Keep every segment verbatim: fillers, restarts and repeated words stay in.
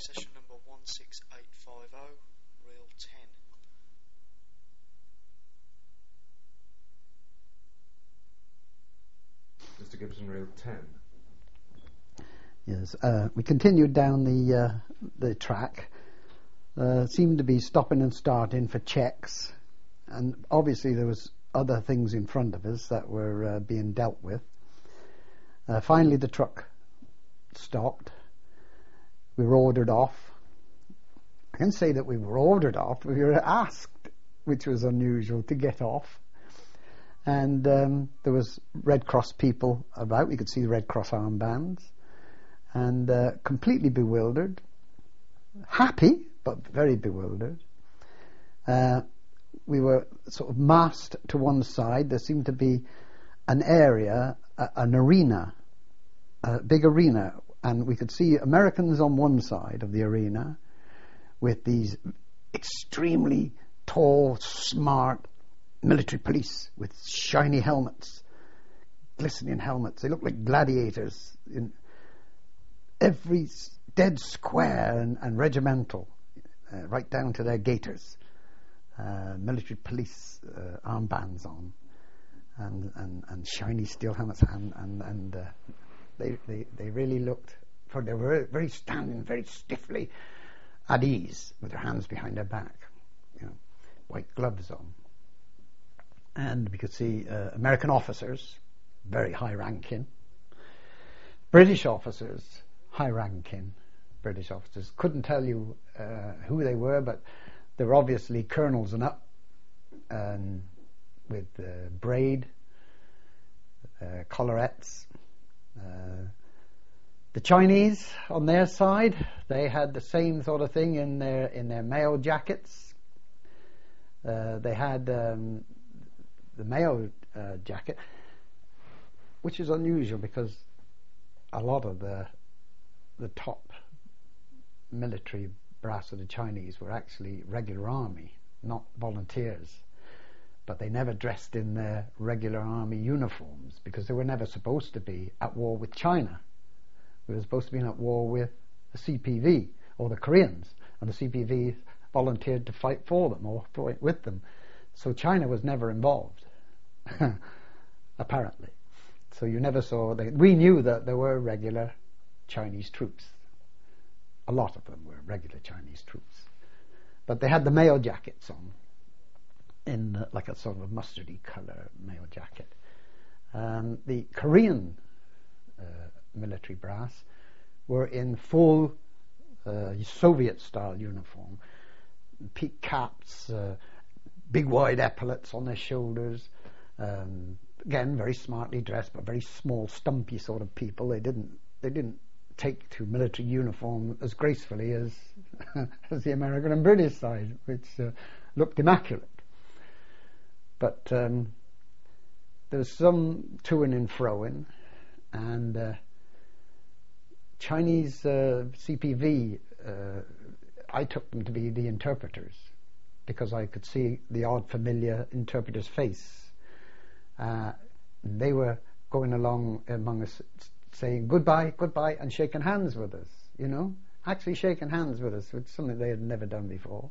session number one six eight five zero, reel ten. Mister Gibson, reel ten. Yes, uh, we continued down the uh, the track. Uh, seemed to be stopping and starting for checks, and obviously there was other things in front of us that were uh, being dealt with. Uh, finally, the truck stopped. We were ordered off. I can say that we were ordered off. We were asked, which was unusual, to get off. And um, there was Red Cross people about. We could see the Red Cross armbands. And uh, completely bewildered. Happy, but very bewildered. Uh, we were sort of massed to one side. There seemed to be an area, a, an arena, a big arena, and we could see Americans on one side of the arena with these extremely tall, smart military police with shiny helmets, glistening helmets. They looked like gladiators in every dead square and, and regimental, uh, right down to their gaiters. Uh, military police uh, armbands on, and, and, and shiny steel helmets, and and, and uh, they, they they really looked, for they were very standing very stiffly at ease with their hands behind their back, you know, white gloves on, and we could see uh, American officers, very high ranking, British officers, high ranking British officers. Couldn't tell you uh, who they were, but they were obviously colonels and up, and with uh, braid, uh, collarettes. Uh, the Chinese, on their side, they had the same sort of thing in their in their mail jackets. Uh, they had um, the mail uh, jacket, which is unusual because a lot of the the top military brass of the Chinese were actually regular army, not volunteers. But they never dressed in their regular army uniforms because they were never supposed to be at war with China. We were supposed to be at war with the C P V or the Koreans, and the C P V volunteered to fight for them or fight with them. So China was never involved, apparently. So you never saw, they, we knew that there were regular Chinese troops. A lot of them were regular Chinese troops. But they had the mail jackets on, in uh, like a sort of a mustardy colour mail jacket. Um, the Korean uh, military brass were in full uh, Soviet-style uniform. Peak caps, uh, big wide epaulets on their shoulders. Um, again, very smartly dressed, but very small, stumpy sort of people. They didn't, they didn't take to military uniform as gracefully as as the American and British side, which uh, looked immaculate. But um, there was some to-ing and fro-ing, and uh, Chinese uh, C P V, uh, I took them to be the interpreters because I could see the odd familiar interpreter's face. Uh, they were going along among us saying goodbye, goodbye, and shaking hands with us, you know, actually shaking hands with us, which is something they had never done before.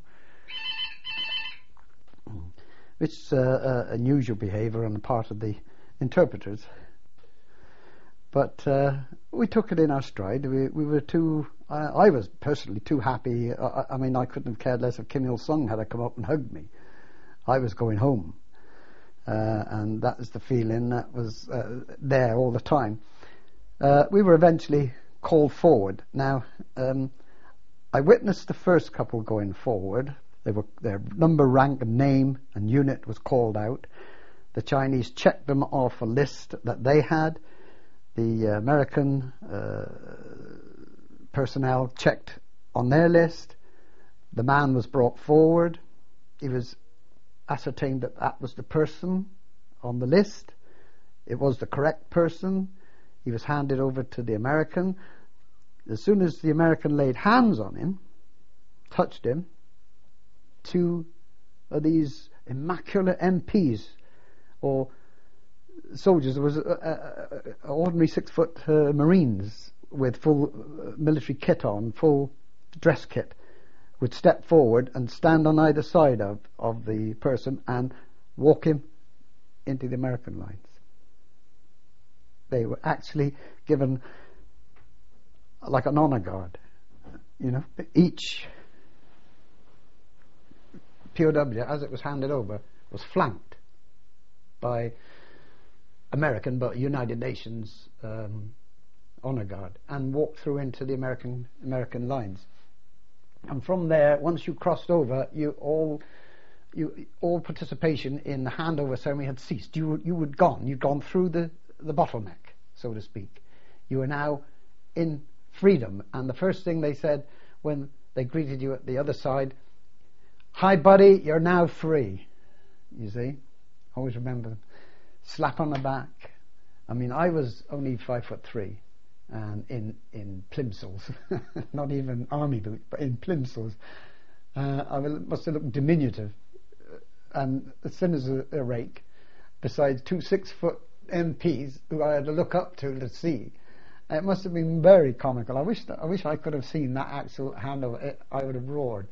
Which is uh, uh, unusual behaviour on the part of the interpreters. But uh, we took it in our stride. We, we were too, uh, I was personally too happy. I, I mean, I couldn't have cared less if Kim Il-sung had come up and hugged me. I was going home. Uh, and that was the feeling that was uh, there all the time. Uh, we were eventually called forward. Now, um, I witnessed the first couple going forward. They were, their number, rank, and name and unit was called out. The Chinese checked them off a list that they had. The uh, American uh, personnel checked on their list. The man was brought forward. He was ascertained that that was the person on the list. It was the correct person. He was handed over to the American. As soon as the American laid hands on him, touched him, two of these immaculate M Ps or soldiers, there was uh, uh, ordinary six-foot uh, Marines with full uh, military kit on, full dress kit would step forward and stand on either side of, of the person and walk him into the American lines. They were actually given like an honor guard. You know, each P O W, as it was handed over, was flanked by American, but United Nations um, honor guard, and walked through into the American American lines. And from there, once you crossed over, you all, you all participation in the handover ceremony had ceased. You you were gone. You'd gone through the the bottleneck, so to speak. You were now in freedom. And the first thing they said when they greeted you at the other side, "Hi, buddy, you're now free." You see, always remember them. Slap on the back. I mean, I was only five foot three. And in in plimsolls, not even army boots, but in plimsolls, uh, I must have looked diminutive, and as thin as a, a rake, besides two six foot M Ps who I had to look up to to see. It must have been very comical. I wish that, I wish I could have seen that actual handover. It, I would have roared.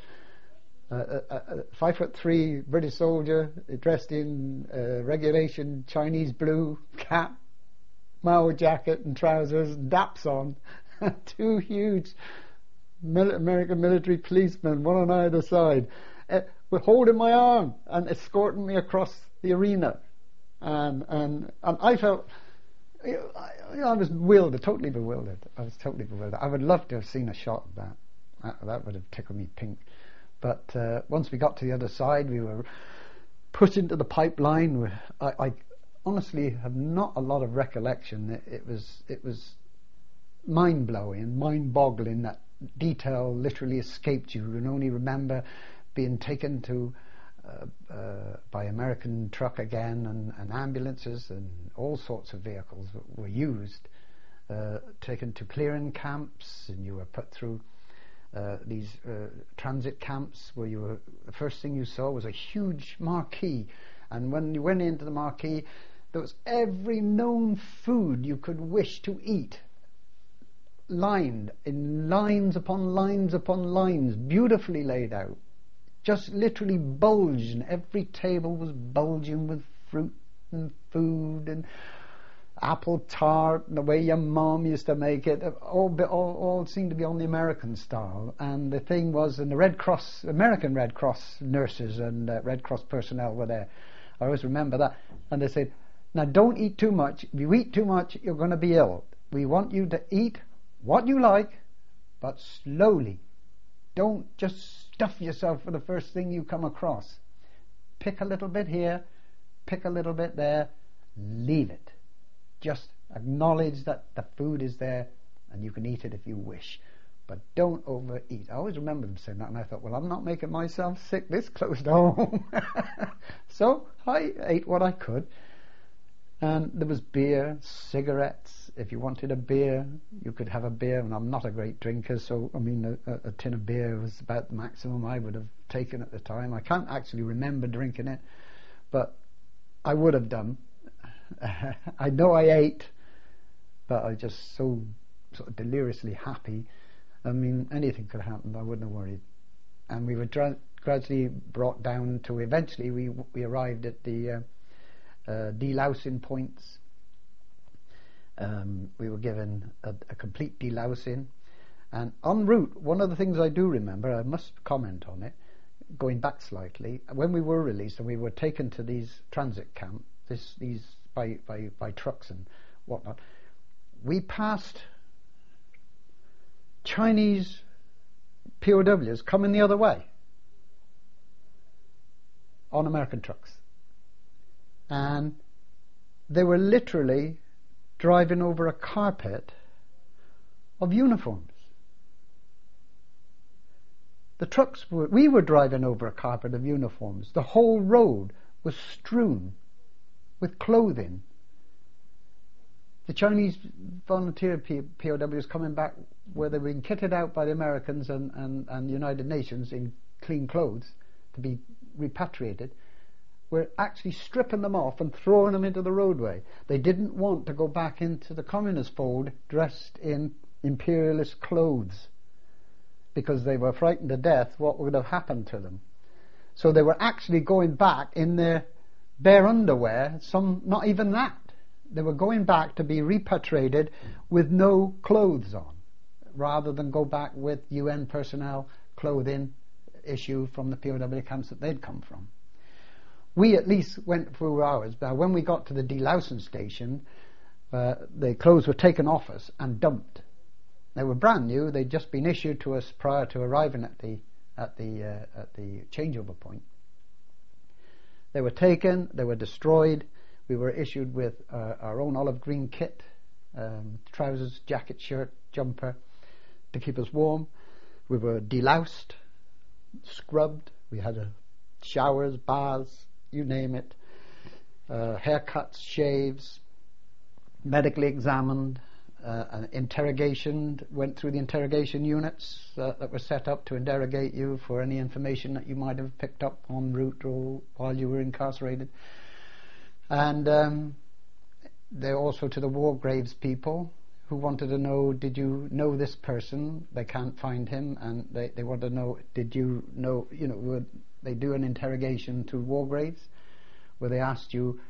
Uh, a, a five foot three British soldier dressed in uh, regulation Chinese blue cap, Mao jacket and trousers, daps on, two huge mil- American military policemen, one on either side, uh, were holding my arm and escorting me across the arena, and and and I felt, you know, I, you know, I was bewildered, totally bewildered. I was totally bewildered. I would love to have seen a shot of that. That, that would have tickled me pink. But uh, once we got to the other side, we were pushed into the pipeline. I. I honestly have not a lot of recollection. It, it was it was mind blowing, mind boggling. That detail literally escaped you. You can only remember being taken to uh, uh, by American truck again, and, and ambulances and all sorts of vehicles were used, uh, taken to clearing camps, and you were put through uh, these uh, transit camps where you were. The first thing you saw was a huge marquee, and when you went into the marquee, there was every known food you could wish to eat, lined in lines upon lines upon lines, beautifully laid out, just literally bulged, and every table was bulging with fruit and food and apple tart and the way your mom used to make it. All, all, all seemed to be on the American style. And the thing was, and the Red Cross, American Red Cross nurses and uh, Red Cross personnel were there. I always remember that. And they said, "Now don't eat too much. If you eat too much, you're going to be ill. We want you to eat what you like, but slowly. Don't just stuff yourself for the first thing you come across. Pick a little bit here, pick a little bit there, leave it. Just acknowledge that the food is there and you can eat it if you wish. But don't overeat." I always remember them saying that, and I thought, well, I'm not making myself sick this close to home. So I ate what I could. And there was beer, cigarettes. If you wanted a beer, you could have a beer. And I'm not a great drinker, so I mean, a, a tin of beer was about the maximum I would have taken at the time. I can't actually remember drinking it, but I would have done. I know I ate, but I was just so sort of deliriously happy. I mean, anything could have happened. I wouldn't have worried. And we were dra- gradually brought down to eventually we we arrived at the Uh, Uh, delousing points. Um, we were given a, a complete delousing, and en route, one of the things I do remember, I must comment on it, going back slightly, when we were released and we were taken to these transit camps, this, these by, by, by trucks and whatnot, we passed Chinese P O Ws coming the other way on American trucks. And they were literally driving over a carpet of uniforms. The trucks were, we were driving over a carpet of uniforms. The whole road was strewn with clothing. The Chinese volunteer P- POWs coming back where they've been kitted out by the Americans and, and, and the United Nations in clean clothes to be repatriated, were actually stripping them off and throwing them into the roadway. They didn't want to go back into the communist fold dressed in imperialist clothes, because they were frightened to death what would have happened to them. So they were actually going back in their bare underwear, some not even that. They were going back to be repatriated with no clothes on, rather than go back with U N personnel clothing issued from the P O W camps that they'd come from. We at least went through ours, but when we got to the delousing station, uh, the clothes were taken off us and dumped. They were brand new. They'd just been issued to us prior to arriving at the at the uh, at the changeover point. They were taken. They were destroyed. We were issued with uh, our own olive green kit, um, trousers, jacket, shirt, jumper, to keep us warm. We were deloused, scrubbed. We had uh, showers, baths, you name it, uh, haircuts, shaves, medically examined, uh, an interrogation, went through the interrogation units uh, that were set up to interrogate you for any information that you might have picked up en route or while you were incarcerated. And um, they're also to the war graves people who wanted to know, did you know this person? They can't find him, and they, they want to know, did you know, you know, would they do an interrogation to war graves where they asked you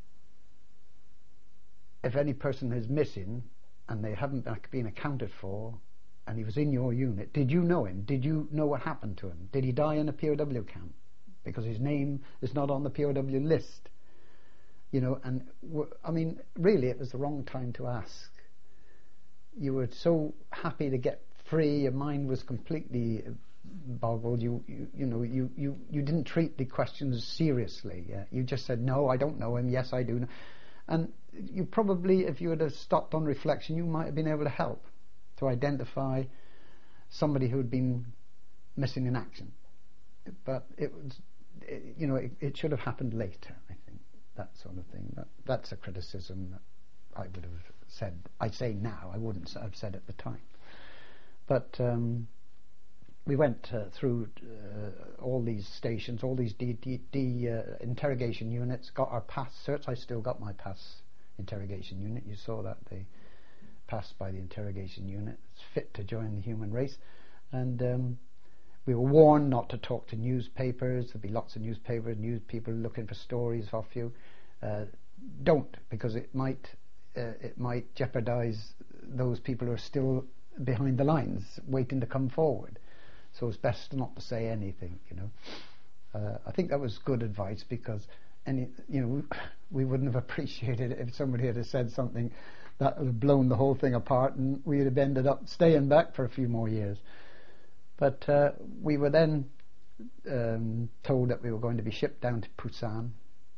if any person is missing and they haven't been accounted for and he was in your unit, did you know him? Did you know what happened to him? Did he die in a P O W camp? Because his name is not on the P O W list. You know, and I mean, really, it was the wrong time to ask. You were so happy to get free. Your mind was completely boggled. You, you, you know, you, you, you didn't treat the questions seriously. Yeah? You just said, "No, I don't know him. Yes, I do." And you probably, if you had have stopped on reflection, you might have been able to help to identify somebody who had been missing in action. But it was, it, you know, it, it should have happened later. I think. That sort of thing. That, that's a criticism that I would have said. I say now. I wouldn't have said at the time. But um, we went uh, through uh, all these stations, all these D, D, D uh, interrogation units. Got our pass search. I still got my pass interrogation unit. You saw that they passed by the interrogation unit. It's fit to join the human race, and. Um, We were warned not to talk to newspapers. There'd be lots of newspapers, news people looking for stories off you. Uh, don't, because it might uh, it might jeopardize those people who are still behind the lines, waiting to come forward. So it's best not to say anything. You know, uh, I think that was good advice, because any you know we wouldn't have appreciated it if somebody had said something that would have blown the whole thing apart, and we'd have ended up staying back for a few more years. But uh, we were then um, told that we were going to be shipped down to Busan,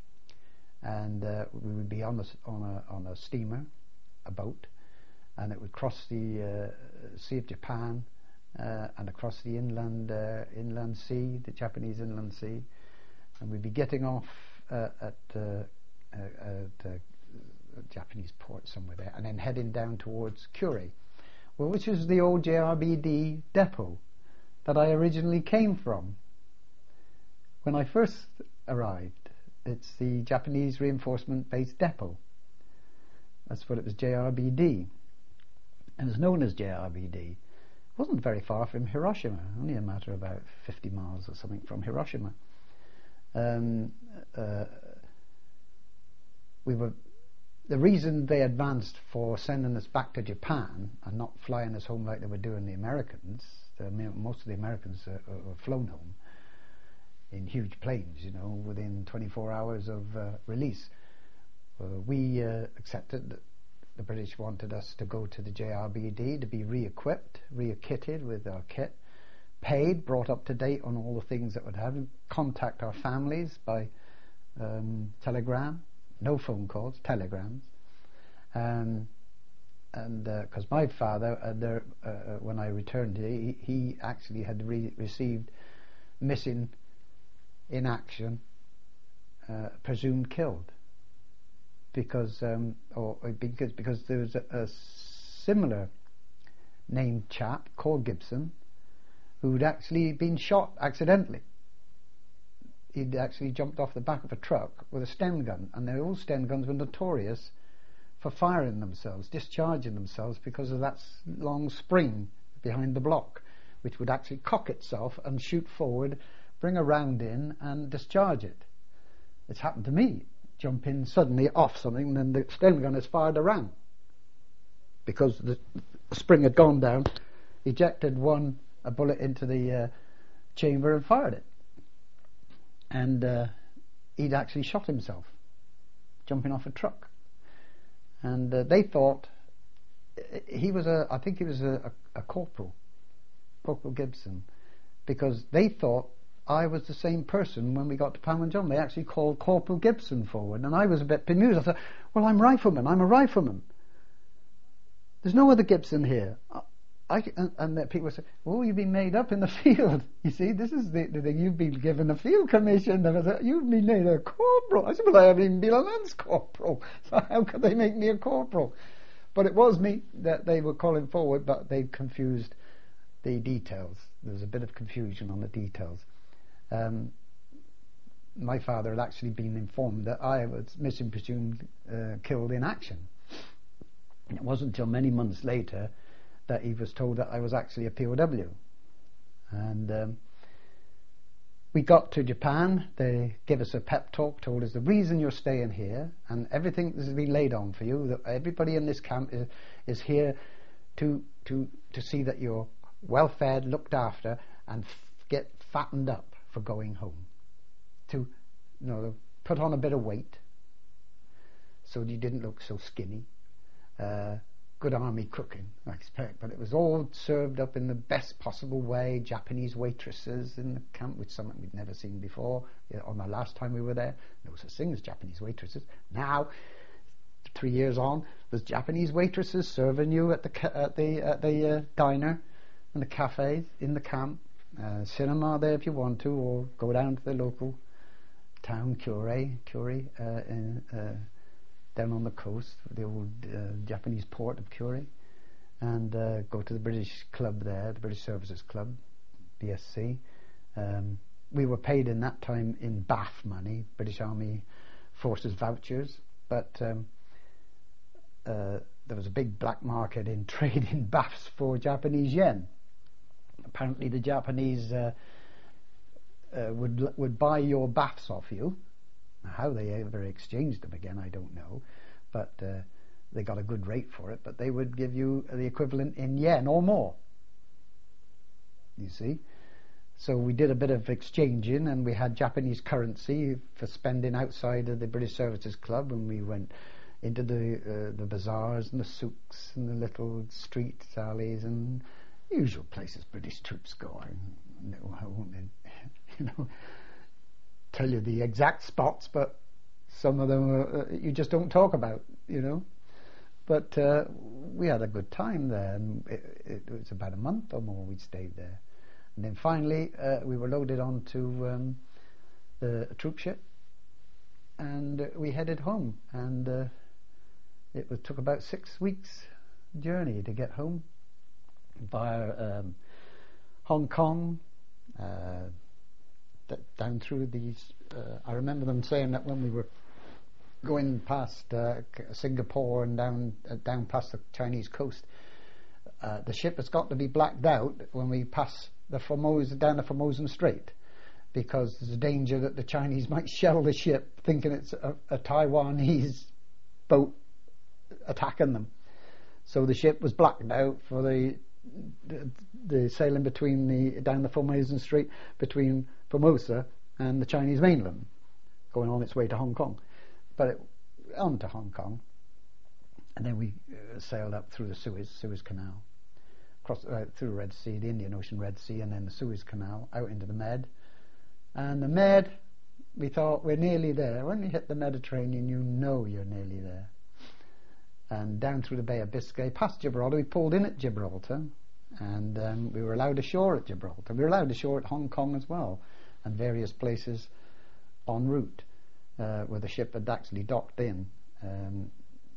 and uh, we would be on a, on a on a steamer, a boat, and it would cross the uh, Sea of Japan uh, and across the inland uh, inland sea, the Japanese inland sea, and we'd be getting off uh, at, uh, uh, at uh, a Japanese port somewhere there, and then heading down towards Kure, well, which is the old J R B D depot that I originally came from when I first arrived. It's the Japanese Reinforcement Base Depot. That's what it was, J R B D. And it's known as J R B D. It wasn't very far from Hiroshima, only a matter of about fifty miles or something from Hiroshima. Um, uh, we were. The reason they advanced for sending us back to Japan and not flying us home like they were doing the Americans, the, most of the Americans uh, were flown home in huge planes, you know, within twenty-four hours of uh, release. Uh, we uh, accepted that the British wanted us to go to the J R B D to be re-equipped, re-kitted with our kit, paid, brought up to date on all the things that would happen, contact our families by um, telegram. No phone calls, telegrams, um, and because uh, my father, uh, there, uh, when I returned, he, he actually had re- received missing in action, uh, presumed killed, because um, or because because there was a, a similar named chap called Gibson who'd actually been shot accidentally. He'd actually jumped off the back of a truck with a Sten gun, and the old Sten guns were notorious for firing themselves, discharging themselves because of that long spring behind the block, which would actually cock itself and shoot forward, bring a round in and discharge it. It's happened to me. Jump in suddenly off something and then the Sterling gun has fired around because the spring had gone down, ejected one a bullet into the uh, chamber and fired it. And uh, he'd actually shot himself jumping off a truck. And uh, they thought he was a, I think he was a, a, a corporal, Corporal Gibson, because they thought I was the same person when we got to Palm and John. They actually called Corporal Gibson forward, and I was a bit bemused. I thought, well, I'm rifleman, I'm a rifleman. There's no other Gibson here. I, and, and the people would say, oh, you've been made up in the field. You see, this is the, the thing, you've been given a field commission. And I said, you've been made a corporal. I said, well, I haven't even been a lance corporal, so how could they make me a corporal? But it was me that they were calling forward, but they confused the details. There was a bit of confusion on the details. Um, my father had actually been informed that I was mission presumed uh, killed in action. And it wasn't until many months later that he was told that I was actually a P O W. And um, we got to Japan. They gave us a pep talk, told us the reason you're staying here and everything has been laid on for you, that everybody in this camp is, is here to to to see that you're well fed, looked after, and f- get fattened up for going home. To, you know, put on a bit of weight so you didn't look so skinny. Uh, good army cooking, I expect, but it was all served up in the best possible way. Japanese waitresses in the camp, which something we'd never seen before. Yeah, on the last time we were there, there was such thing as Japanese waitresses. Now, three years on, there's Japanese waitresses serving you at the ca- at the at the uh, diner and the cafes in the camp. Uh, cinema there if you want to, or go down to the local town, Kure, Kure, uh, in, uh, down on the coast, the old uh, Japanese port of Kure, and uh, go to the British Club there, the British Services Club, B S C. Um, we were paid in that time in B A F money, British Army Forces vouchers, but um, uh, there was a big black market in trade in B A Fs for Japanese yen. Apparently the Japanese uh, uh, would would buy your B A Fs off you. How they ever exchanged them again, I don't know, but uh, they got a good rate for it. But they would give you the equivalent in yen or more, you see. So we did a bit of exchanging, and we had Japanese currency for spending outside of the British Services Club, and we went into the uh, the bazaars and the souks and the little street alleys and usual places British troops go. I, no, I won't, you know, tell you the exact spots, but some of them are, uh, you just don't talk about, you know. But uh, we had a good time there, and it, it was about a month or more we'd stayed there. And then finally uh, we were loaded onto um, the, a troop ship, and uh, we headed home. And uh, it was, took about six weeks journey to get home via um, Hong Kong, uh, d- down through these. Uh, I remember them saying that when we were going past uh, Singapore and down uh, down past the Chinese coast, uh, the ship has got to be blacked out when we pass the Formosa down the Formosan Strait, because there's a danger that the Chinese might shell the ship, thinking it's a, a Taiwanese boat attacking them. So the ship was blacked out for the the, the sailing between the down the Formosan Strait between Formosa and the Chinese mainland, going on its way to Hong Kong. But it, on to Hong Kong, and then we uh, sailed up through the Suez Suez Canal, across uh, through the Red Sea, the Indian Ocean Red Sea, and then the Suez Canal out into the Med. And the Med, we thought we're nearly there. When you hit the Mediterranean, you know you're nearly there. And down through the Bay of Biscay, past Gibraltar, we pulled in at Gibraltar, and um, we were allowed ashore at Gibraltar. We were allowed ashore at Hong Kong as well, and various places en route uh, where the ship had actually docked in, um,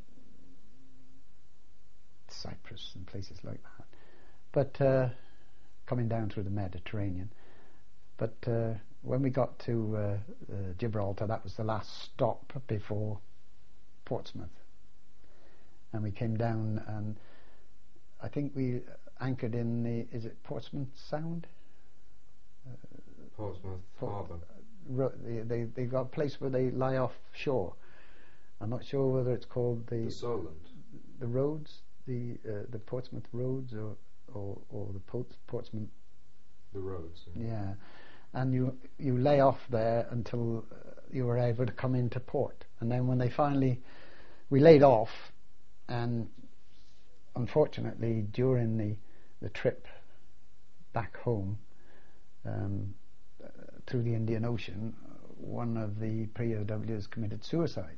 Cyprus and places like that. But uh, coming down through the Mediterranean. But uh, when we got to uh, uh, Gibraltar, that was the last stop before Portsmouth. And we came down, and I think we anchored in the, is it Portsmouth Sound? Portsmouth Port- Harbour. Ro- they, they, they got a place where they lie offshore. I'm not sure whether it's called the The Solent. the roads, the uh, the Portsmouth roads, or or, or the Ports, Portsmouth. The roads. Yeah. Yeah, and you you lay off there until uh, you were able to come into port, and then when they finally, we laid off, and unfortunately during the the trip back home um, uh, through the Indian Ocean, one of the P O Ws committed suicide.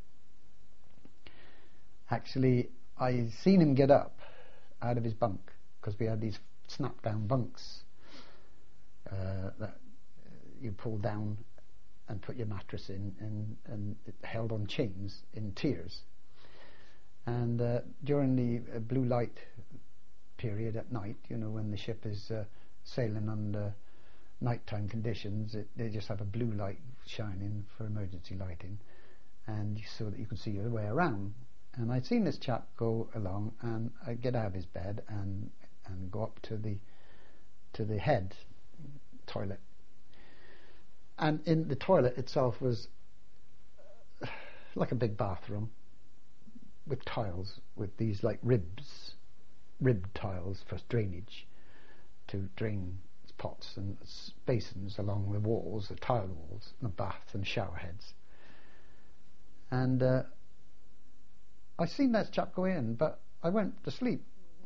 Actually, I seen him get up out of his bunk, because we had these snap-down bunks uh, that you pull down and put your mattress in, and, and it held on chains in tiers. And uh, during the uh, blue light period at night, you know, when the ship is uh, sailing under nighttime conditions, it, they just have a blue light shining for emergency lighting, and so that you can see your way around. And I'd seen this chap go along, and I'd get out of his bed and and go up to the to the head toilet. And in the toilet itself was uh, like a big bathroom with tiles, with these like ribs, ribbed tiles for drainage, to drain pots and basins along the walls, the tile walls, and the bath and shower heads. And uh, I seen that chap go in, but I went to sleep,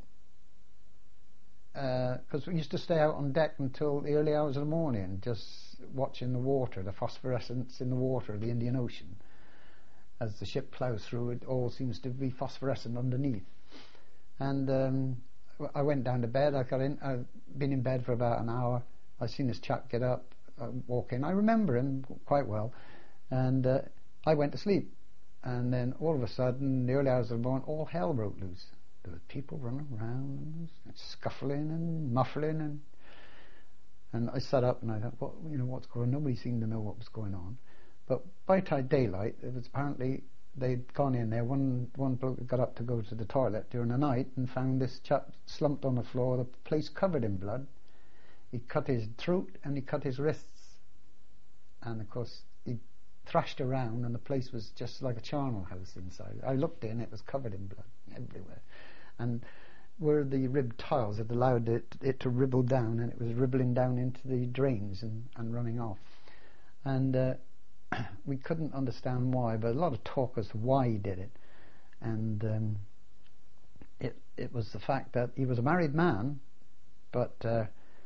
because uh, we used to stay out on deck until the early hours of the morning, just watching the water, the phosphorescence in the water of the Indian Ocean. As the ship ploughs through, it all seems to be phosphorescent underneath. And um, I went down to bed. I got in. I'd been in bed for about an hour. I seen this chap get up, uh, walk in. I remember him quite well, and uh, I went to sleep. And then all of a sudden, in the early hours of the morning, all hell broke loose. There were people running around, and scuffling and muffling, and and I sat up and I thought, what, you know, what's going on? Nobody seemed to know what was going on. But by time daylight, it was apparently they'd gone in there. One one bloke got up to go to the toilet during the night and found this chap slumped on the floor, the place covered in blood. He cut his throat and he cut his wrists, and of course he thrashed around, and the place was just like a charnel house inside. I looked in; it was covered in blood everywhere, and where the ribbed tiles had allowed it, it to ribble down, and it was ribbling down into the drains and, and running off. And uh, we couldn't understand why, but a lot of talk as to why he did it. And um, it it was the fact that he was a married man, but uh,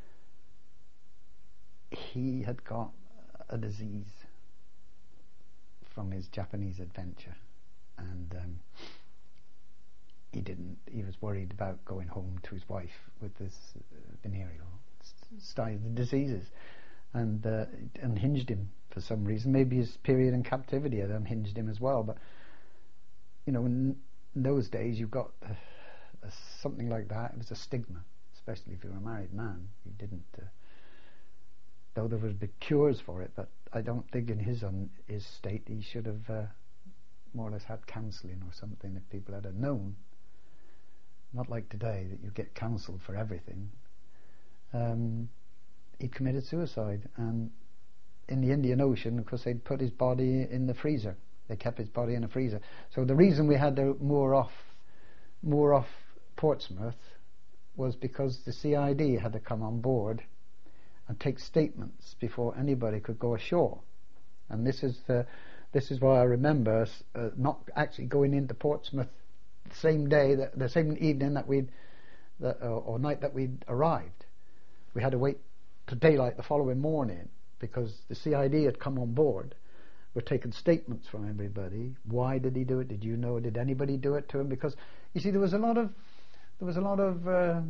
he had got a disease from his Japanese adventure, and um, he didn't. He was worried about going home to his wife with this uh, venereal st- the diseases, and uh, it unhinged him for some reason. Maybe his period in captivity had unhinged him as well. But you know, in, in those days, you got uh, uh, something like that. It was a stigma, especially if you were a married man. You didn't. Uh, though there would be cures for it, but I don't think in his un, his state he should have uh, more or less had counselling or something if people had known. Not like today that you get counselled for everything. Um, he committed suicide, and in the Indian Ocean, of course, they'd put his body in the freezer. They kept his body in a freezer. So the reason we had to moor off, moor off Portsmouth was because the C I D had to come on board and take statements before anybody could go ashore. And this is the, this is why I remember uh, not actually going into Portsmouth the same day, that, the same evening that we'd, that, uh, or night that we'd arrived. We had to wait to daylight the following morning because the C I D had come on board. We're taking statements from everybody. Why did he do it? Did you know? Did anybody do it to him? Because you see, there was a lot of there was a lot of uh,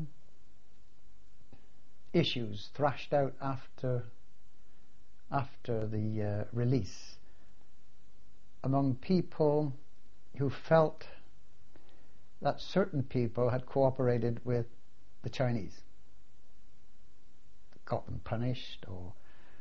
issues thrashed out after after the uh, release among people who felt that certain people had cooperated with the Chinese, got them punished, or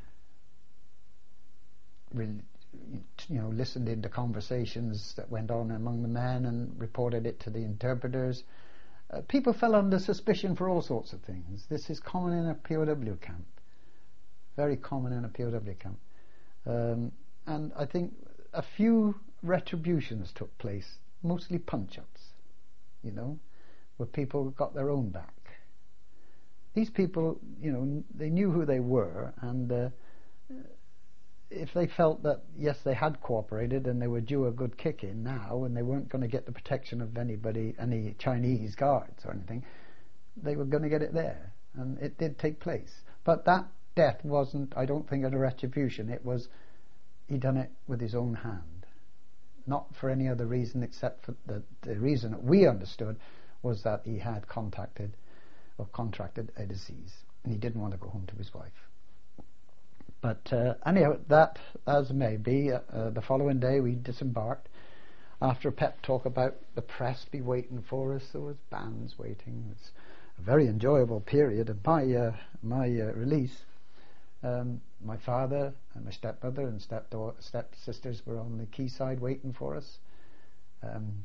you know, listened into conversations that went on among the men and reported it to the interpreters, uh, people fell under suspicion for all sorts of things. This is common in a P O W camp, very common in a P O W camp, um, and I think a few retributions took place, mostly punch-ups, you know, where people got their own back. These people, you know, they knew who they were, and uh, if they felt that, yes, they had cooperated and they were due a good kick-in now, and they weren't going to get the protection of anybody, any Chinese guards or anything, they were going to get it there. And it did take place. But that death wasn't, I don't think, a retribution. It was, he done it with his own hand. Not for any other reason except for the, the reason that we understood was that he had contacted or contracted a disease, and he didn't want to go home to his wife. But uh, anyhow, that as may be, uh, uh, the following day we disembarked. After a pep talk about the press be waiting for us, there was bands waiting. It was a very enjoyable period of my uh, my uh, release. Um, my father and my stepmother and step stepsisters were on the quayside waiting for us. Um,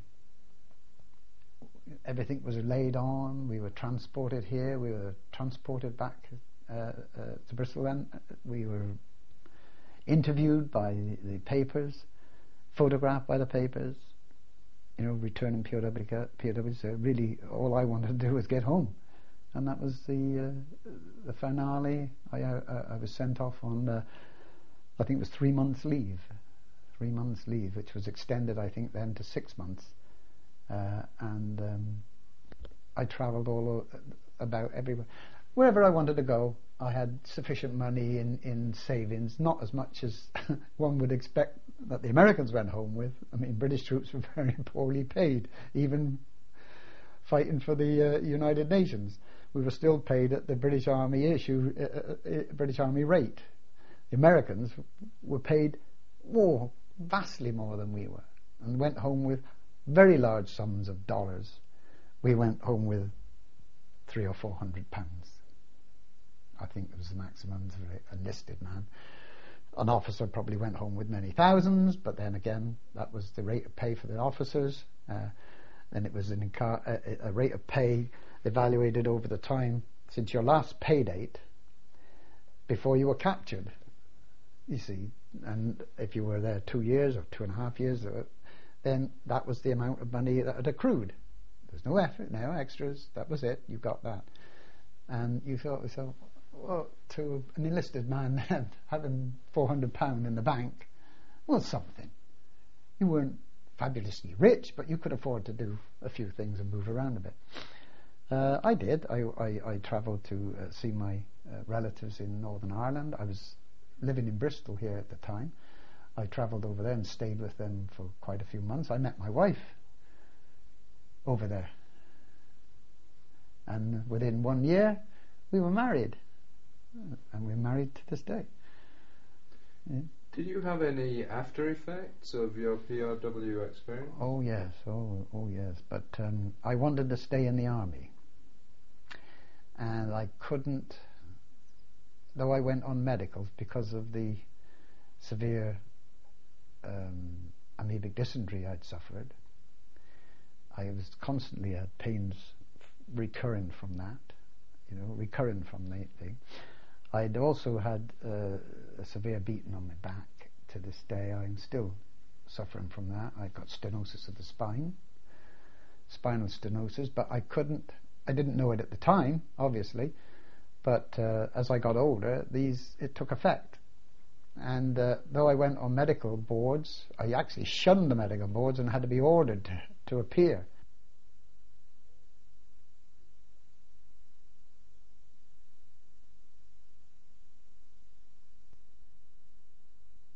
everything was laid on. We were transported here. We were transported back Uh, uh, to Bristol. Then we were interviewed by the, the papers, photographed by the papers, you know, returning P O W. P O Ws. So really, all I wanted to do was get home, and that was the uh, the finale. I, uh, I was sent off on, uh, I think it was three months leave, three months leave, which was extended, I think, then to six months, uh, and um, I travelled all o- about everywhere. Wherever I wanted to go, I had sufficient money in, in savings, not as much as one would expect that the Americans went home with. I mean, British troops were very poorly paid, even fighting for the uh, United Nations. We were still paid at the British Army issue, uh, uh, British Army rate. The Americans were paid more, vastly more than we were, and went home with very large sums of dollars. We went home with three or four hundred pounds. I think it was the maximum for a enlisted man. An officer probably went home with many thousands, but then again, that was the rate of pay for the officers, uh, and it was an inca- a, a rate of pay evaluated over the time since your last pay date before you were captured, you see. And if you were there two years or two and a half years, then that was the amount of money that had accrued. There's no effort, no extras, that was it, you got that. And you thought to yourself, well, to an enlisted man then, having four hundred pounds in the bank was something. You weren't fabulously rich, but you could afford to do a few things and move around a bit. Uh, I did. I, I, I travelled to uh, see my uh, relatives in Northern Ireland. I was living in Bristol here at the time. I travelled over there and stayed with them for quite a few months. I met my wife over there. And within one year, we were married. And we're married to this day. Yeah. Did you have any after effects of your P O W experience? Oh yes, oh oh yes. But um, I wanted to stay in the army, and I couldn't. Though I went on medicals because of the severe um, amoebic dysentery I'd suffered. I was constantly had pains recurring from that, you know, recurring from the thing. I'd also had uh, a severe beating on my back. To this day, I'm still suffering from that. I got stenosis of the spine, spinal stenosis, but I couldn't, I didn't know it at the time, obviously, but uh, as I got older, these, it took effect. And uh, though I went on medical boards, I actually shunned the medical boards and had to be ordered to, to appear